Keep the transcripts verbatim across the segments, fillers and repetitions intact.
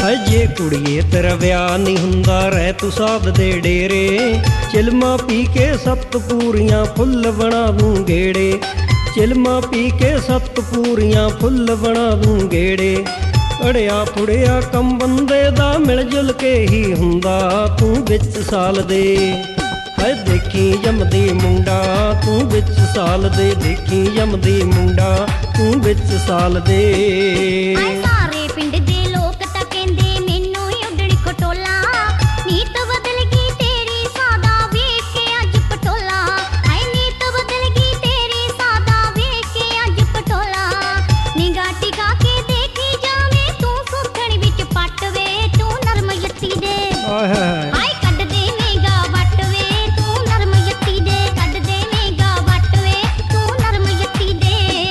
ਜੇ ਕੁੜੀਏ ਤੇਰਾ ਵਿਆਹ ਨਹੀਂ ਹੁੰਦਾ ਰਹਿ ਤੂੰ ਸਾਧ ਦੇ ਡੇਰੇ। ਚਿਲਮਾ ਪੀ ਕੇ ਸੱਤ ਪੂਰੀਆਂ ਫੁੱਲ ਬਣਾ ਦੂੰ ਗੇੜੇ। ਚਿਲਮਾ ਪੀ ਕੇ ਸੱਤ ਪੂਰੀਆਂ ਫੁੱਲ ਬਣਾ ਦੂੰ ਗੇੜੇ। ਅੜਿਆ ਪੁੜਿਆ ਕੰਮ ਬੰਦੇ ਦਾ ਮਿਲ ਜੁਲ ਕੇ ਹੀ ਹੁੰਦਾ ਤੂੰ ਵਿੱਚ ਸਾਲ ਦੇ। ਹੈ ਦੇਖੀ ਜੰਮਦੀ ਮੁੰਡਾ ਤੂੰ ਵਿੱਚ ਸਾਲ ਦੇ। ਦੇਖੀ ਜੰਮਦੀ ਮੁੰਡਾ ਤੂੰ ਵਿੱਚ ਸਾਲ ਦੇ। ਸਾਰੇ ਪਿੰਡ ਦੇ ਲੋਕ ਤਾਂ ਕਹਿੰਦੇ ਮੈਨੂੰ ਹੀ ਉੱਡਣ ਖਟੋਲਾ। ਨੀਤ ਬਦਲ ਗਈ ਤੇਰੀ ਸਾਦਾ ਵੇਖ ਕੇ ਅੱਜ ਪਟੋਲਾ। ਹਾਏ ਨੀਤ ਬਦਲ ਗਈ ਤੇਰੀ ਸਾਦਾ ਵੇਖ ਕੇ ਅੱਜ ਪਟੋਲਾ। ਨਿਗਾਹ ਟਿਕਾ ਕੇ ਦੇਖੀ ਜਾਵੇਂ ਤੂੰ ਸੁੱਥਣ ਵਿੱਚ ਪੱਟ ਵੇ ਤੂੰ ਨਰਮ ਯੱਤੀ ਦੇ। ਹਾਏ ਕੱਢ ਦੇ ਨਿਗਾਹ ਵੱਟ ਵੇ ਤੂੰ ਨਰਮ ਯੱਤੀ ਦੇ। ਕੱਢ ਦੇ ਨਿਗਾਹ ਵੱਟ ਵੇ ਤੂੰ ਨਰਮ ਯੱਤੀ ਦੇ।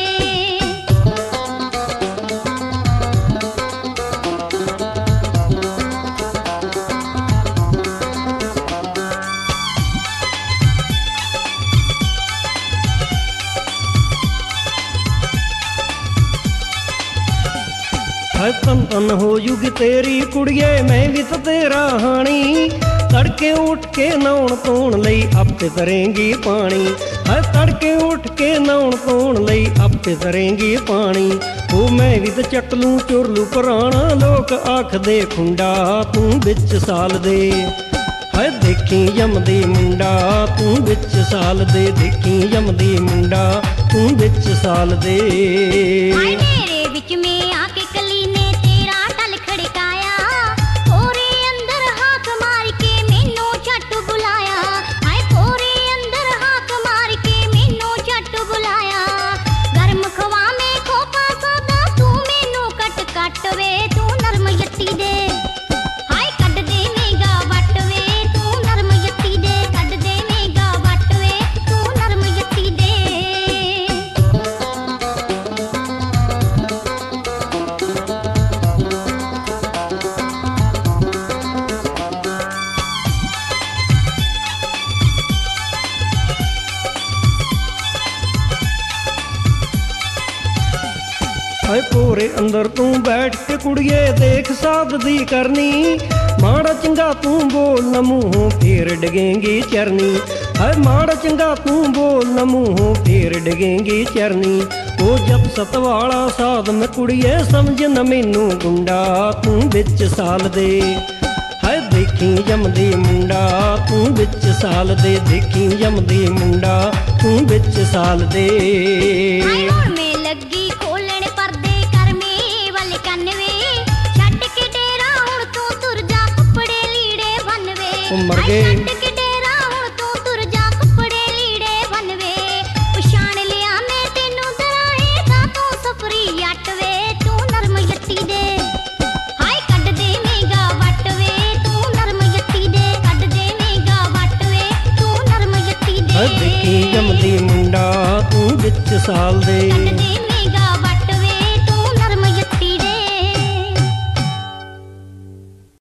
ਤਨ ਤਨ ਹੋ ਜੂਗੀ ਤੇਰੀ ਕੁੜੀਏ ਮੈਂ ਵੀ ਤਾਂ ਤੇਰਾ ਹਾਣੀ। ਤੜਕੇ ਉੱਠ ਕੇ ਨਹਾਉਣ ਧੋਣ ਲਈ ਆਪੇ ਤਰੇਂਗੀ ਪਾਣੀ। ਹੈ ਤੜਕੇ ਉੱਠ ਕੇ ਨਹਾਉਣ ਧੋਣ ਲਈ ਆਪੇ ਤਰੇਂਗੀ ਪਾਣੀ। ਉਹ ਮੈਂ ਵੀ ਤਾਂ ਚੱਟ ਲੂੰ ਚੁਰ ਲੂ ਪੁਰਾਣਾ ਲੋਕ ਆਖਦੇ ਖੁੰਡਾ ਤੂੰ ਵਿੱਚ ਸਾਲ ਦੇ। ਹੈ ਦੇਖੀ ਜੰਮਦੀ ਮੁੰਡਾ ਤੂੰ ਵਿੱਚ ਸਾਲ ਦੇ। ਦੇਖੀ ਜੰਮਦੀ ਮੁੰਡਾ ਤੂੰ ਵਿੱਚ ਸਾਲ ਦੇ। ਹਾਏ ਮੇਰੇ ਵਿੱਚ ਮੈਂ ਆ ਕੇ ਕਲੀ ਨੇ ਤੇਰਾ ਟਲ ਖੜਕਾਇਆ। ਕੋਰੇ ਅੰਦਰ ਹਾਕ ਮਾਰ ਕੇ ਮੈਨੂੰ ਛੱਟ ਬੁਲਾਇਆ। ਹਾਏ ਕੋਰੇ ਅੰਦਰ ਹਾਕ ਮਾਰ ਕੇ ਮੈਨੂੰ ਛੱਟ ਬੁਲਾਇਆ। ਗਰਮ ਖਵਾਵੇਂ ਖੋਪਾ ਸਾਦਾ ਤੂੰ ਮੈਨੂੰ ਕੱਟ ਕੱਟ ਵੇ ਤੂੰ ਨਰਮ ਯੱਤੀ ਦੇ। ਹਾਏ ਕੱਢ ਦੇ ਨਿਗਾਹ ਵੱਟ ਵੇ ਤੂੰ ਨਰਮ ਯੱਤੀ ਦੇ। ਕੱਢ ਦੇ ਨਿਗਾਹ ਵੱਟ ਵੇ ਤੂੰ ਨਰਮ ਯੱਤੀ ਦੇ। ਹਾਏ ਭੋਰੇ ਅੰਦਰ ਤੂੰ ਬੈਠ ਕੇ ਕੁੜੀਏ ਦੇਖ ਸਾਧ ਦੀ ਕਰਨੀ। ਮਾੜਾ ਚੰਗਾ ਤੂੰ ਬੋਲ ਨਾ ਮੂੰਹੋਂ ਫੇਰ ਡਗੇਂਗੀ ਚਰਨੀ। ਹਾਏ ਮਾੜਾ ਚੰਗਾ ਤੂੰ ਬੋਲ ਨਾ ਮੂੰਹੋਂ ਫੇਰ ਡਗੇਂਗੀ ਚਰਨੀ। ਉਹ ਜਦ ਸਤ ਵਾਲਾ ਸਾਧ ਮੈਂ ਕੁੜੀਏ ਸਮਝ ਨਾ ਮੈਨੂੰ ਗੁੰਡਾ ਤੂੰ ਵਿੱਚ ਸਾਲ ਦੇ। ਹਾਏ ਦੇਖੀ ਜੰਮਦੀ ਮੁੰਡਾ ਤੂੰ ਵਿੱਚ ਸਾਲ ਦੇ। ਦੇਖੀ ਜੰਮਦੀ ਮੁੰਡਾ ਤੂੰ ਵਿੱਚ ਸਾਲ ਦੇ। ਹਾਏ ਹੁਣ ਮੈਂ ਲੱਗੀ ਖੋਲਣ ਪਰਦੇ ਕਰਮੇ ਵੱਲ ਕੰਨ ਵੇ। ਛੱਡ ਕੇ ਡੇਰਾ ਹੁਣ ਤੂੰ ਤੁਰ ਜਾ ਕੱਪੜੇ ਲੀੜੇ ਬੰਨ ਵੇ। ਉਹ ਮਰ ਗਏ। ਛੱਡ ਕੇ ਡੇਰਾ ਹੁਣ ਤੂੰ ਤੁਰ ਜਾ ਕੱਪੜੇ ਲੀੜੇ ਬੰਨ ਵੇ। ਪਛਾਣ ਲਿਆ ਮੈਂ ਤੈਨੂੰ ਦਰਾਏ ਦਾ ਤੂੰ ਸਫਰੀ ਜੱਟ ਵੇ ਤੂੰ ਨਰਮ ਯੱਤੀ ਦੇ। ਹਾਏ ਕੱਢ ਦੇ ਨਿਗਾਹ ਵੱਟ ਵੇ ਤੂੰ ਨਰਮ ਯੱਤੀ ਦੇ। ਕੱਢ ਦੇ ਨਿਗਾਹ ਵੱਟ ਵੇ ਤੂੰ ਨਰਮ ਯੱਤੀ ਦੇ। ਦੇਖੀ ਜੰਮਦੀ ਮੁੰਡਾ ਤੂੰ ਵਿੱਚ ਸਾਲ ਦੇ।